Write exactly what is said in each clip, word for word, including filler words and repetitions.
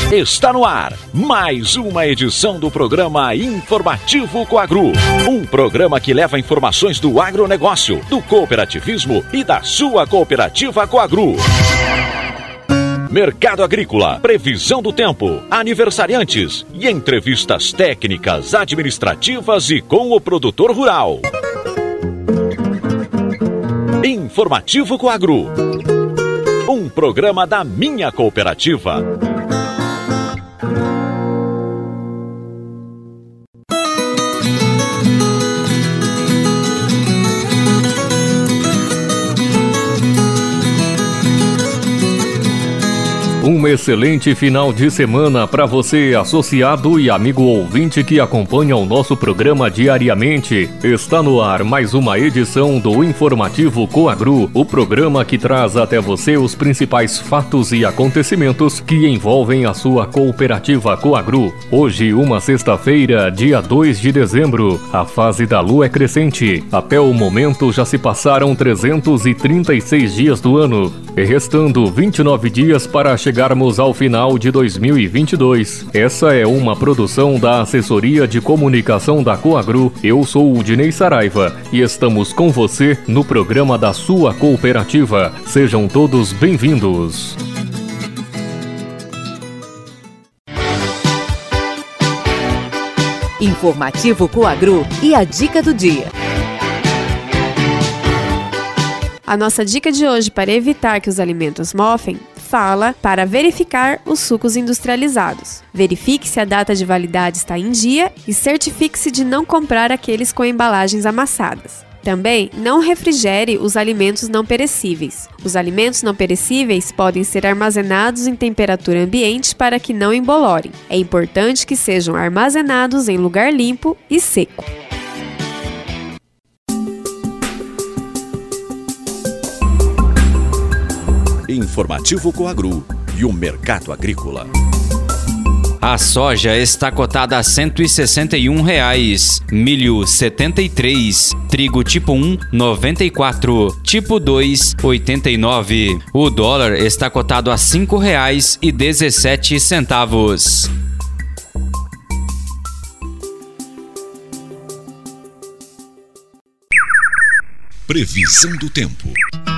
Está no ar mais uma edição do programa Informativo Coagru. Um programa que leva informações do agronegócio, do cooperativismo e da sua cooperativa Coagru. Mercado agrícola, previsão do tempo, aniversariantes e entrevistas técnicas, administrativas e com o produtor rural. Informativo Coagru. Um programa da minha cooperativa. Um excelente final de semana para você, associado e amigo ouvinte que acompanha o nosso programa diariamente. Está no ar mais uma edição do Informativo Coagru, o programa que traz até você os principais fatos e acontecimentos que envolvem a sua cooperativa Coagru. Hoje, uma sexta-feira, dia dois de dezembro, a fase da lua é crescente. Até o momento já se passaram trezentos e trinta e seis dias do ano, restando vinte e nove dias para chegar Chegarmos ao final de dois mil e vinte e dois. Essa é uma produção da Assessoria de Comunicação da Coagru. Eu sou o Dinei Saraiva e estamos com você no programa da sua cooperativa. Sejam todos bem-vindos. Informativo Coagru e a dica do dia. A nossa dica de hoje para evitar que os alimentos mofem fala para verificar os sucos industrializados. Verifique se a data de validade está em dia e certifique-se de não comprar aqueles com embalagens amassadas. Também não refrigere os alimentos não perecíveis. Os alimentos não perecíveis podem ser armazenados em temperatura ambiente para que não embolorem. É importante que sejam armazenados em lugar limpo e seco. Informativo Coagru e o mercado agrícola. A soja está cotada a cento e sessenta e um reais, milho setenta e três, trigo tipo um noventa e quatro, tipo dois oitenta e nove. O dólar está cotado a cinco reais e dezessete centavos. Previsão do tempo.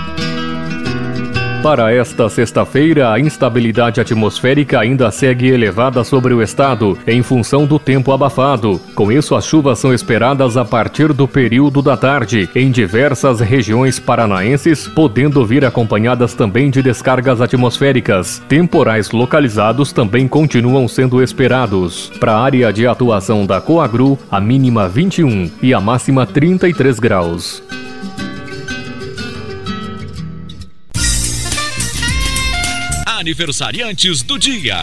Para esta sexta-feira, a instabilidade atmosférica ainda segue elevada sobre o estado, em função do tempo abafado. Com isso, as chuvas são esperadas a partir do período da tarde, em diversas regiões paranaenses, podendo vir acompanhadas também de descargas atmosféricas. Temporais localizados também continuam sendo esperados. Para a área de atuação da Coagru, a mínima vinte e um e a máxima trinta e três graus. Aniversariantes do dia.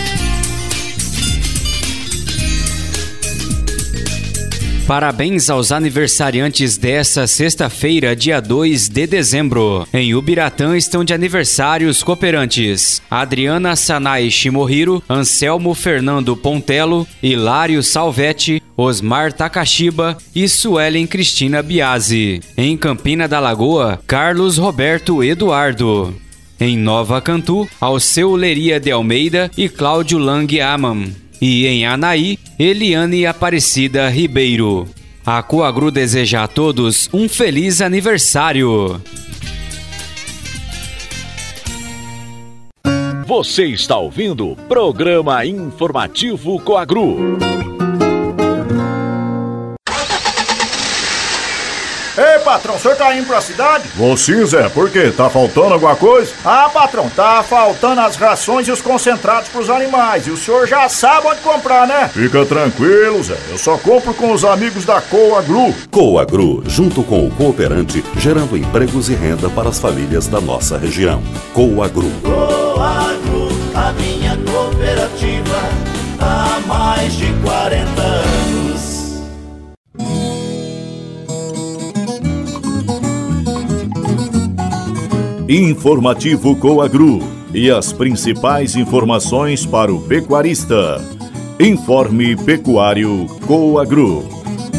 Parabéns aos aniversariantes desta sexta-feira, dia dois de dezembro. Em Ubiratã estão de aniversário os cooperantes Adriana Sanai Shimohiro, Anselmo Fernando Pontello, Hilário Salvetti, Osmar Takashiba e Suelen Cristina Biasi. Em Campina da Lagoa, Carlos Roberto Eduardo. Em Nova Cantu, Alceu Leria de Almeida e Cláudio Lang Amam. E em Anaí, Eliane Aparecida Ribeiro. A Coagru deseja a todos um feliz aniversário. Você está ouvindo o programa Informativo Coagru. Ei, patrão, o senhor tá indo pra cidade? Vou sim, Zé. Por quê? Tá faltando alguma coisa? Ah, patrão, tá faltando as rações e os concentrados pros animais. E o senhor já sabe onde comprar, né? Fica tranquilo, Zé. Eu só compro com os amigos da Coagru. Coagru, junto com o cooperante, gerando empregos e renda para as famílias da nossa região. Coagru. Coagru, a minha cooperativa, há mais de quarenta anos. Informativo Coagru e as principais informações para o pecuarista. Informe Pecuário Coagru.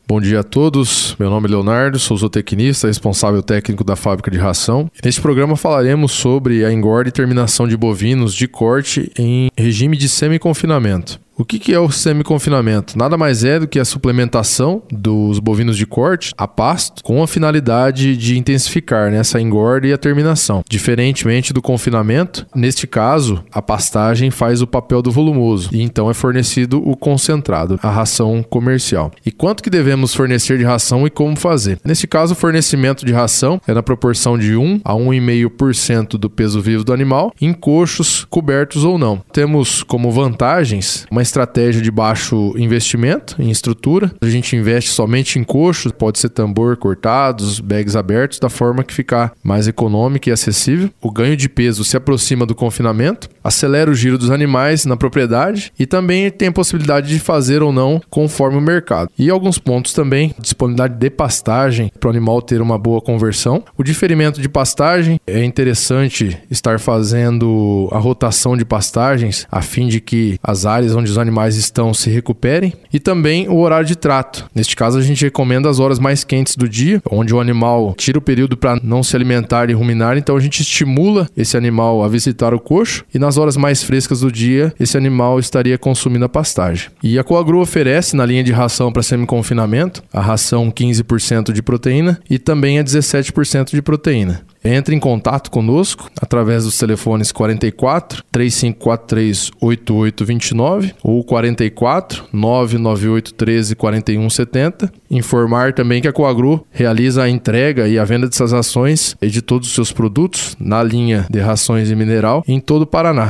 Bom dia a todos, meu nome é Leonardo, sou zootecnista, responsável técnico da fábrica de ração. Neste programa falaremos sobre a engorda e terminação de bovinos de corte em regime de semi-confinamento. O que é o semi-confinamento? Nada mais é do que a suplementação dos bovinos de corte a pasto com a finalidade de intensificar, né, essa engorda e a terminação. Diferentemente do confinamento, neste caso, a pastagem faz o papel do volumoso e então é fornecido o concentrado, a ração comercial. E quanto que devemos fornecer de ração e como fazer? Neste caso, o fornecimento de ração é na proporção de um a um vírgula cinco por cento do peso vivo do animal, em coxos, cobertos ou não. Temos como vantagens uma estratégia de baixo investimento em estrutura. A gente investe somente em coxos, pode ser tambor cortados, bags abertos, da forma que ficar mais econômica e acessível. O ganho de peso se aproxima do confinamento, acelera o giro dos animais na propriedade e também tem a possibilidade de fazer ou não conforme o mercado. E alguns pontos também, disponibilidade de pastagem para o animal ter uma boa conversão. O diferimento de pastagem, é interessante estar fazendo a rotação de pastagens a fim de que as áreas onde os animais estão se recuperem, e também o horário de trato. Neste caso, a gente recomenda as horas mais quentes do dia, onde o animal tira o período para não se alimentar e ruminar, então a gente estimula esse animal a visitar o coxo, e nas horas mais frescas do dia, esse animal estaria consumindo a pastagem. E a Coagro oferece na linha de ração para semi-confinamento a ração quinze por cento de proteína e também a dezessete por cento de proteína. Entre em contato conosco através dos telefones quarenta e quatro, três cinco quatro três, oito oito dois nove ou quarenta e quatro, nove nove oito um três, quatro um sete zero. Informar também que a Coagro realiza a entrega e a venda dessas rações e de todos os seus produtos na linha de rações e mineral em todo o Paraná.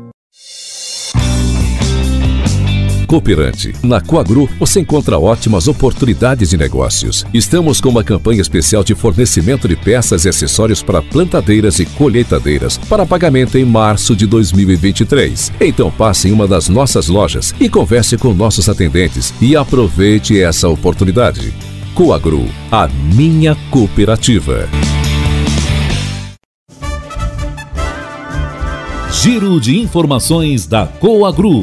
Cooperante. Na Coagro, você encontra ótimas oportunidades de negócios. Estamos com uma campanha especial de fornecimento de peças e acessórios para plantadeiras e colheitadeiras para pagamento em março de dois mil e vinte e três. Então passe em uma das nossas lojas e converse com nossos atendentes e aproveite essa oportunidade. Coagro, a minha cooperativa. Giro de informações da Coagro.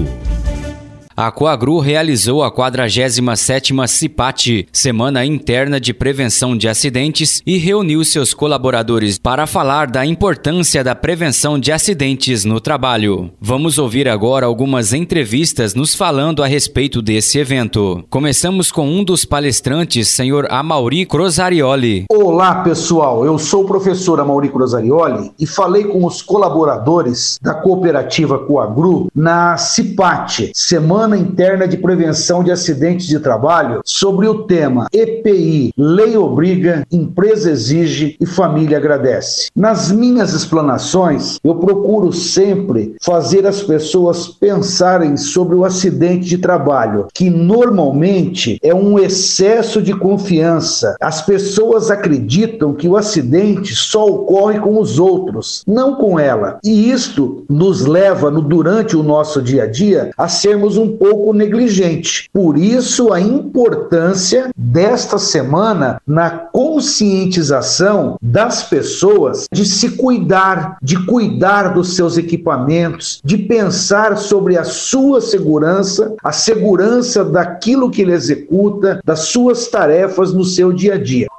A Coagro realizou a quadragésima sétima CIPAT, Semana Interna de Prevenção de Acidentes, e reuniu seus colaboradores para falar da importância da prevenção de acidentes no trabalho. Vamos ouvir agora algumas entrevistas nos falando a respeito desse evento. Começamos com um dos palestrantes, senhor Amauri Crosarioli. Olá, pessoal. Eu sou o professor Amauri Crosarioli e falei com os colaboradores da cooperativa Coagro na CIPAT, Semana Interna de Prevenção de Acidentes de Trabalho, sobre o tema E P I, Lei Obriga, Empresa Exige e Família Agradece. Nas minhas explanações, eu procuro sempre fazer as pessoas pensarem sobre o acidente de trabalho, que normalmente é um excesso de confiança. As pessoas acreditam que o acidente só ocorre com os outros, não com ela. E isto nos leva, no, durante o nosso dia a dia, a sermos um pouco negligente. Por isso, a importância desta semana na conscientização das pessoas de se cuidar, de cuidar dos seus equipamentos, de pensar sobre a sua segurança, a segurança daquilo que ele executa, das suas tarefas no seu dia a dia.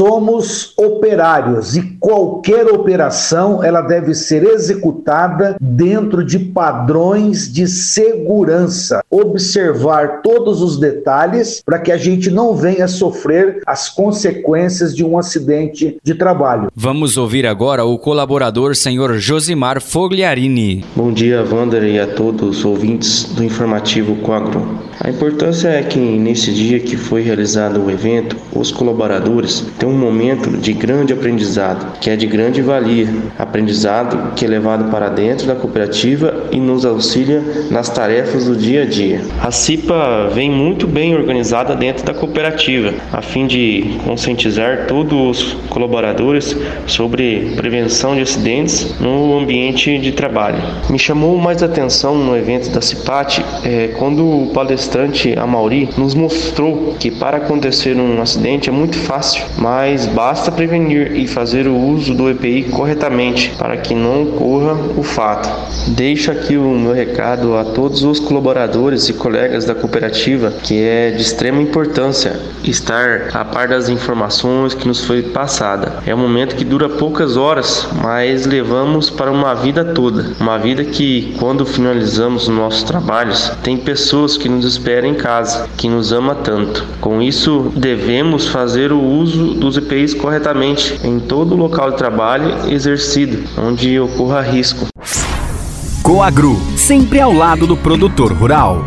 Somos operários e qualquer operação ela deve ser executada dentro de padrões de segurança. Observar todos os detalhes para que a gente não venha sofrer as consequências de um acidente de trabalho. Vamos ouvir agora o colaborador senhor Josimar Fogliarini. Bom dia, Wander, e a todos os ouvintes do informativo Coagro. A importância é que nesse dia que foi realizado o evento, os colaboradores têm um momento de grande aprendizado, que é de grande valia, aprendizado que é levado para dentro da cooperativa e nos auxilia nas tarefas do dia a dia. A CIPA vem muito bem organizada dentro da cooperativa, a fim de conscientizar todos os colaboradores sobre prevenção de acidentes no ambiente de trabalho. Me chamou mais atenção no evento da CIPAT é, quando o palestrante Amauri nos mostrou que para acontecer um acidente é muito fácil, mas basta prevenir e fazer o uso do E P I corretamente para que não ocorra o fato. Deixo aqui o meu recado a todos os colaboradores colaboradores e colegas da cooperativa que é de extrema importância estar a par das informações que nos foi passada. É um momento que dura poucas horas, mas levamos para uma vida toda. Uma vida que, quando finalizamos os nossos trabalhos, tem pessoas que nos esperam em casa, que nos ama tanto. Com isso, devemos fazer o uso dos E P Is corretamente em todo o local de trabalho exercido, onde ocorra risco. Coagro, sempre ao lado do produtor rural.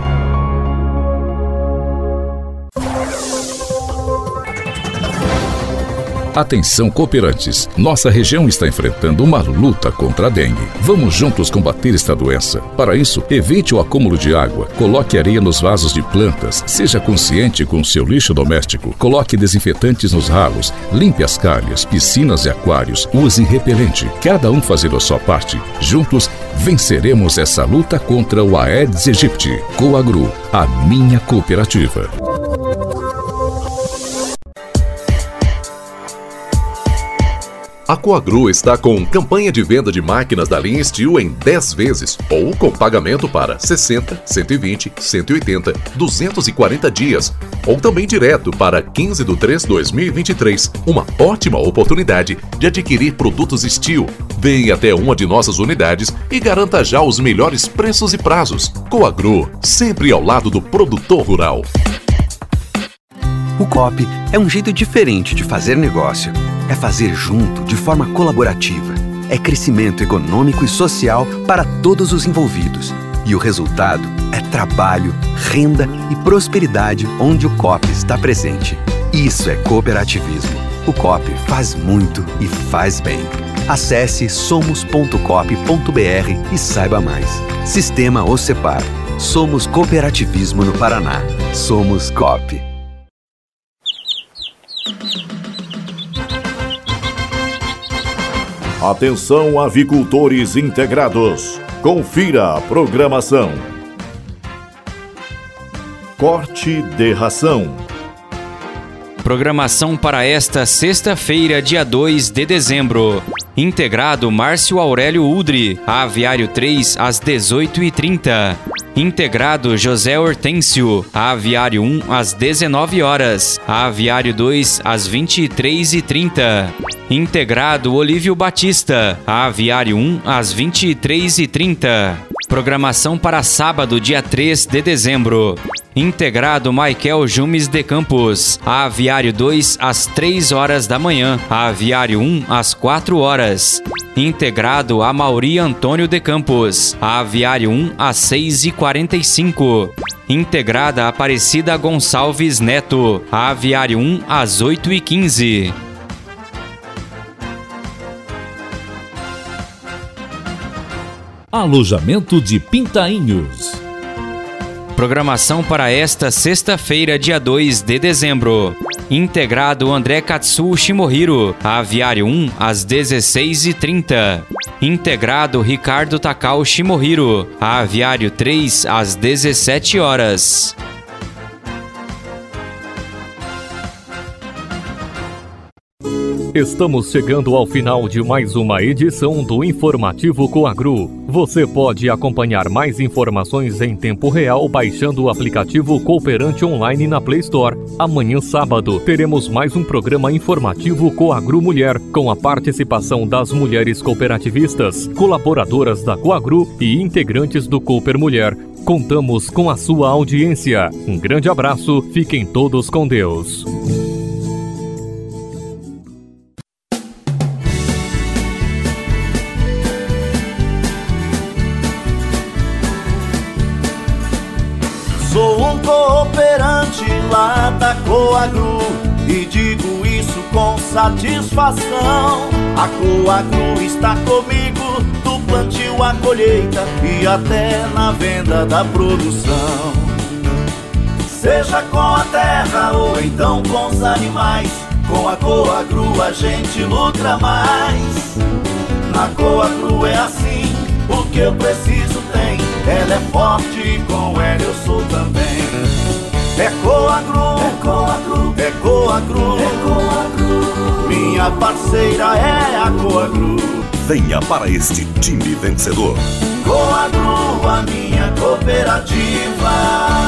Atenção, cooperantes! Nossa região está enfrentando uma luta contra a dengue. Vamos juntos combater esta doença. Para isso, evite o acúmulo de água, coloque areia nos vasos de plantas, seja consciente com o seu lixo doméstico, coloque desinfetantes nos ralos, limpe as calhas, piscinas e aquários, use repelente. Cada um fazendo a sua parte. Juntos, venceremos essa luta contra o Aedes aegypti. Coagro, a minha cooperativa. A Coagro está com campanha de venda de máquinas da linha Steel em dez vezes ou com pagamento para sessenta, cento e vinte, cento e oitenta, duzentos e quarenta dias ou também direto para quinze de três de dois mil e vinte e três. Uma ótima oportunidade de adquirir produtos Steel. Venha até uma de nossas unidades e garanta já os melhores preços e prazos. Coagro, sempre ao lado do produtor rural. O Coop é um jeito diferente de fazer negócio. É fazer junto, de forma colaborativa. É crescimento econômico e social para todos os envolvidos. E o resultado é trabalho, renda e prosperidade onde o Coop está presente. Isso é cooperativismo. O Coop faz muito e faz bem. Acesse somos ponto coop ponto br e saiba mais. Sistema OCEPAR. Somos cooperativismo no Paraná. Somos Coop. Atenção, avicultores integrados. Confira a programação. Corte de ração. Programação para esta sexta-feira, dia dois de dezembro. Integrado Márcio Aurélio Udri, Aviário três, às dezoito e trinta. Integrado José Hortêncio, Aviário um, às dezenove horas. Aviário dois, às vinte e três e trinta. Integrado Olívio Batista, Aviário um, às vinte e três e trinta. Programação para sábado, dia três de dezembro. Integrado Maikel Jumes de Campos, Aviário dois, às três horas da manhã. Aviário um, às quatro horas. Integrado Amauri Antônio de Campos, Aviário um, às seis e quarenta e cinco. Integrada Aparecida Gonçalves Neto, Aviário um, às oito e quinze. Alojamento de Pintainhos. Programação para esta sexta-feira, dia dois de dezembro. Integrado André Katsu Shimohiro, Aviário um, às dezesseis e trinta. Integrado Ricardo Takao Shimohiro, Aviário três, às dezessete horas. Estamos chegando ao final de mais uma edição do Informativo Coagro. Você pode acompanhar mais informações em tempo real baixando o aplicativo Cooperante Online na Play Store. Amanhã, sábado, teremos mais um programa informativo Coagro Mulher, com a participação das mulheres cooperativistas, colaboradoras da Coagro e integrantes do Cooper Mulher. Contamos com a sua audiência. Um grande abraço, fiquem todos com Deus. Sou um cooperante lá da Coagro e digo isso com satisfação. A Coagro está comigo do plantio à colheita e até na venda da produção. Seja com a terra ou então com os animais, com a Coagro a gente luta mais. Na Coagro é assim, o que eu preciso tem. Ela é forte e com ela eu sou também. É Coagro, é Coagro, é Coagro, é Coagro. Minha parceira é a Coagro. Venha para este time vencedor. Coagro, a minha cooperativa.